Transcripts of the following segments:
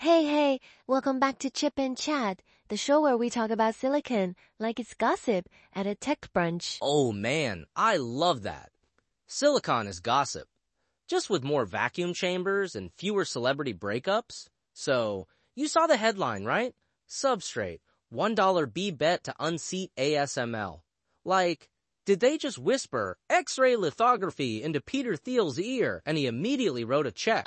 Hey, welcome back to Chip and Chat, the show where we talk about silicon like it's gossip at a tech brunch. Oh man, I love that. Silicon is gossip, just with more vacuum chambers and fewer celebrity breakups. So, you saw the headline, right? Substrate, $1 B bet to unseat ASML. Like, did they just whisper X-ray lithography into Peter Thiel's ear and he immediately wrote a check?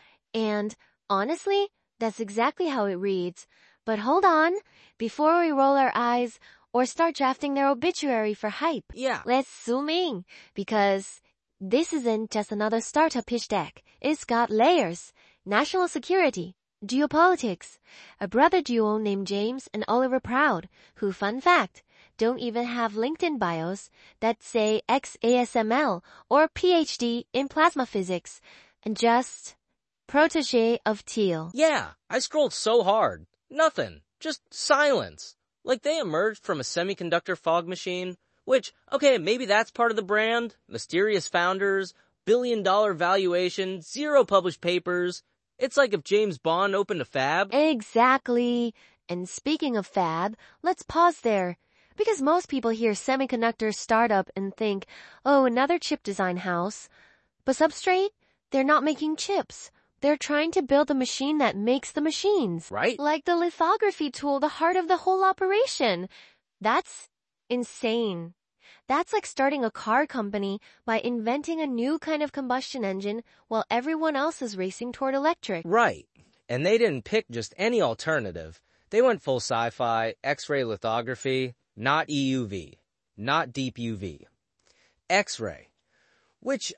And honestly, that's exactly how it reads. But hold on, before we roll our eyes or start drafting their obituary for hype, Yeah. let's zoom in, because this isn't just another startup pitch deck. It's got layers: national security, geopolitics, a brother duo named James and Oliver Proud, who, fun fact, don't even have LinkedIn bios that say ex-ASML or PhD in plasma physics, and just protege of Thiel. Yeah, I scrolled so hard. Nothing. Just silence. Like they emerged from a semiconductor fog machine, which, okay, maybe that's part of the brand. Mysterious founders, billion-dollar valuation, zero published papers. It's like if James Bond opened a fab. Exactly. And speaking of fab, let's pause there. Because most people hear semiconductor startup and think, oh, another chip design house. But Substrate, they're not making chips. They're trying to build a machine that makes the machines. Right? Like the lithography tool, the heart of the whole operation. That's insane. That's like starting a car company by inventing a new kind of combustion engine while everyone else is racing toward electric. Right. And they didn't pick just any alternative. They went full sci-fi, X-ray lithography, not EUV, not deep UV. X-ray, which,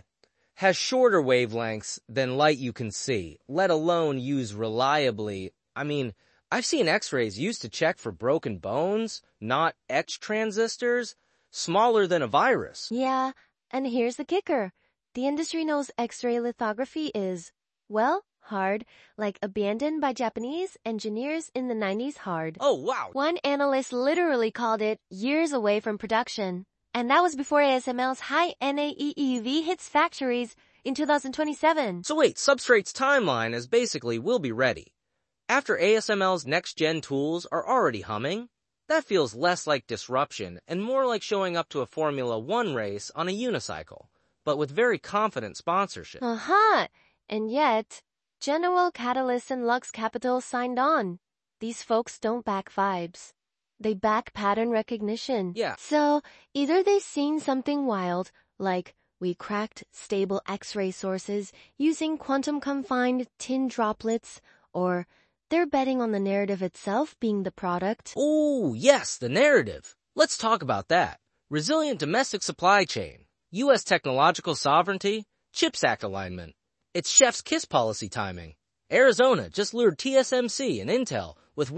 has shorter wavelengths than light you can see, let alone use reliably. I mean, I've seen X-rays used to check for broken bones, not etch transistors, smaller than a virus. Yeah, and here's the kicker. The industry knows X-ray lithography is, well, hard, like abandoned by Japanese engineers in the 90s hard. Oh, wow. One analyst literally called it years away from production. And that was before ASML's high NA EUV hits factories in 2027. So wait, Substrate's timeline is basically we'll be ready. After ASML's next-gen tools are already humming, that feels less like disruption and more like showing up to a Formula One race on a unicycle, but with very confident sponsorship. And yet, General Catalyst and Lux Capital signed on. These folks don't back vibes. They back pattern recognition. Yeah. So, either they've seen something wild, like we cracked stable X-ray sources using quantum-confined tin droplets, or they're betting on the narrative itself being the product. Ooh, yes, the narrative. Let's talk about that. Resilient domestic supply chain, U.S. technological sovereignty, CHIPS Act alignment. It's chef's kiss policy timing. Arizona just lured TSMC and Intel with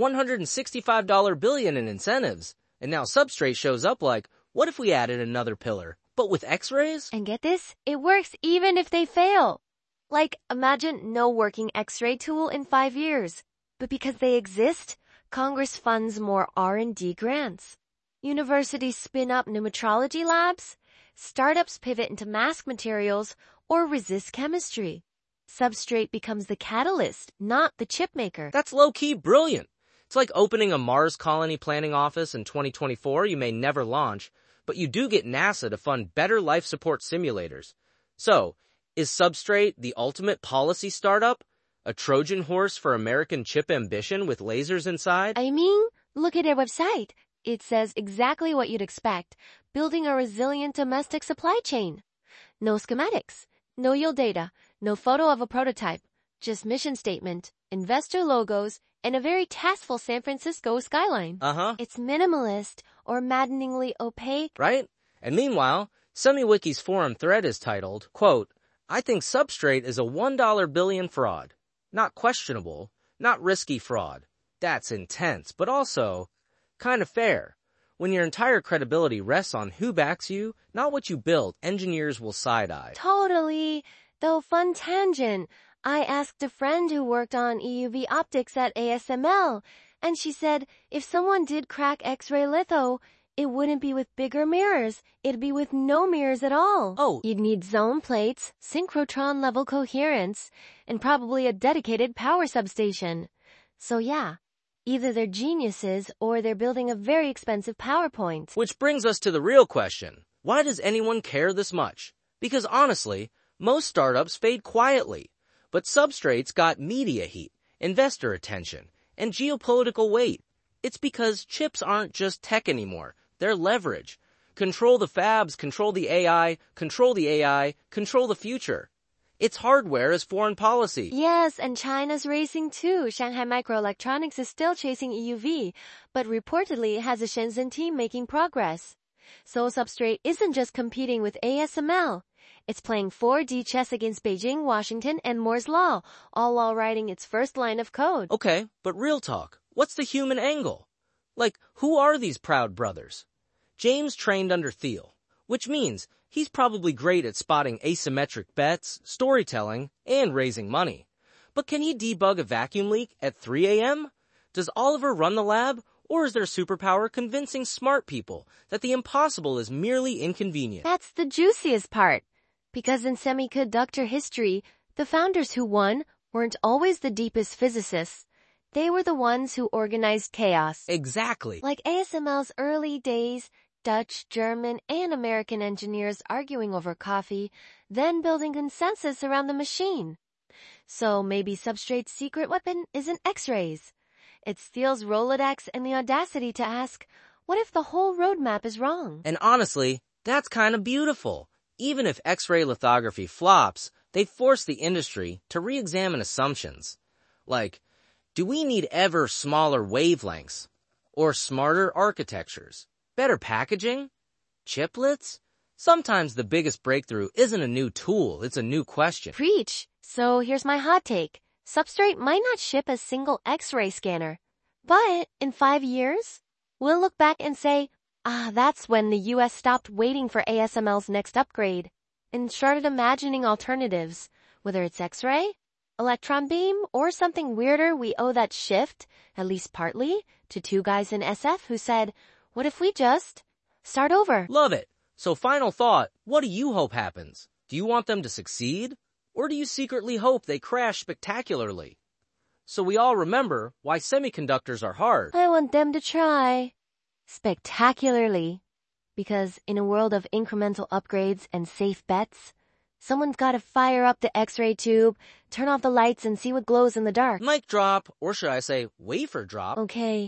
$165 billion in incentives. And now Substrate shows up like, what if we added another pillar, but with X-rays? And get this, it works even if they fail. Like, imagine no working X-ray tool in 5 years. But because they exist, Congress funds more R&D grants. Universities spin up new metrology labs. Startups pivot into mask materials or resist chemistry. Substrate becomes the catalyst, not the chip maker. That's low-key brilliant. It's like opening a Mars colony planning office in 2024 you may never launch, but you do get NASA to fund better life support simulators. So, is Substrate the ultimate policy startup? A Trojan horse for American chip ambition with lasers inside? I mean, look at their website. It says exactly what you'd expect. Building a resilient domestic supply chain. No schematics, no yield data, no photo of a prototype. Just mission statement, investor logos, and a very tasteful San Francisco skyline. It's minimalist or maddeningly opaque. Right? And meanwhile, SemiWiki's forum thread is titled, quote, I think Substrate is a $1 billion fraud. Not questionable, not risky fraud. That's intense, but also kind of fair. When your entire credibility rests on who backs you, not what you build, engineers will side-eye. Totally. Though fun tangent, I asked a friend who worked on EUV optics at ASML, and she said if someone did crack X-ray litho, it wouldn't be with bigger mirrors. It'd be with no mirrors at all. Oh. You'd need zone plates, synchrotron-level coherence, and probably a dedicated power substation. So yeah, either they're geniuses or they're building a very expensive PowerPoint. Which brings us to the real question. Why does anyone care this much? Because honestly, most startups fade quietly. But Substrate's got media heat, investor attention, and geopolitical weight. It's because chips aren't just tech anymore. They're leverage. Control the fabs, control the AI, control the AI, control the future. It's hardware as foreign policy. Yes, and China's racing too. Shanghai Microelectronics is still chasing EUV, but reportedly has a Shenzhen team making progress. So Substrate isn't just competing with ASML. It's playing 4D chess against Beijing, Washington, and Moore's Law, all while writing its first line of code. Okay, but real talk. What's the human angle? Like, who are these proud brothers? James trained under Thiel, which means he's probably great at spotting asymmetric bets, storytelling, and raising money. But can he debug a vacuum leak at 3 a.m.? Does Oliver run the lab, or is their superpower convincing smart people that the impossible is merely inconvenient? That's the juiciest part. Because in semiconductor history, the founders who won weren't always the deepest physicists. They were the ones who organized chaos. Exactly. Like ASML's early days, Dutch, German, and American engineers arguing over coffee, then building consensus around the machine. So maybe Substrate's secret weapon isn't X-rays. It's Thiel's Rolodex and the audacity to ask, what if the whole roadmap is wrong? And honestly, that's kind of beautiful. Even if X-ray lithography flops, they force the industry to re-examine assumptions. Like, do we need ever smaller wavelengths? Or smarter architectures? Better packaging? Chiplets? Sometimes the biggest breakthrough isn't a new tool, it's a new question. Preach. So here's my hot take. Substrate might not ship a single X-ray scanner. But in 5 years, we'll look back and say, that's when the US stopped waiting for ASML's next upgrade and started imagining alternatives. Whether it's X-ray, electron beam, or something weirder, we owe that shift, at least partly, to 2 guys in SF who said, what if we just start over? Love it. So final thought, what do you hope happens? Do you want them to succeed? Or do you secretly hope they crash spectacularly? So we all remember why semiconductors are hard. I want them to try spectacularly. Because in a world of incremental upgrades and safe bets, someone's got to fire up the X-ray tube, turn off the lights, and see what glows in the dark. Mic drop, or should I say wafer drop? Okay,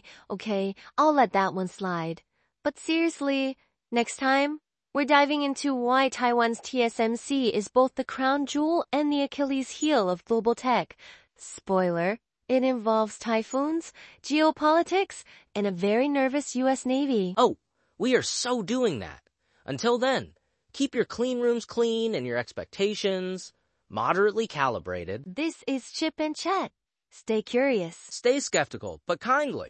I'll let that one slide. But seriously, next time, we're diving into why Taiwan's TSMC is both the crown jewel and the Achilles heel of global tech. Spoiler, it involves typhoons, geopolitics, and a very nervous US Navy. Oh, we are so doing that. Until then, keep your clean rooms clean and your expectations moderately calibrated. This is Chip and Chet. Stay curious. Stay skeptical, but kindly.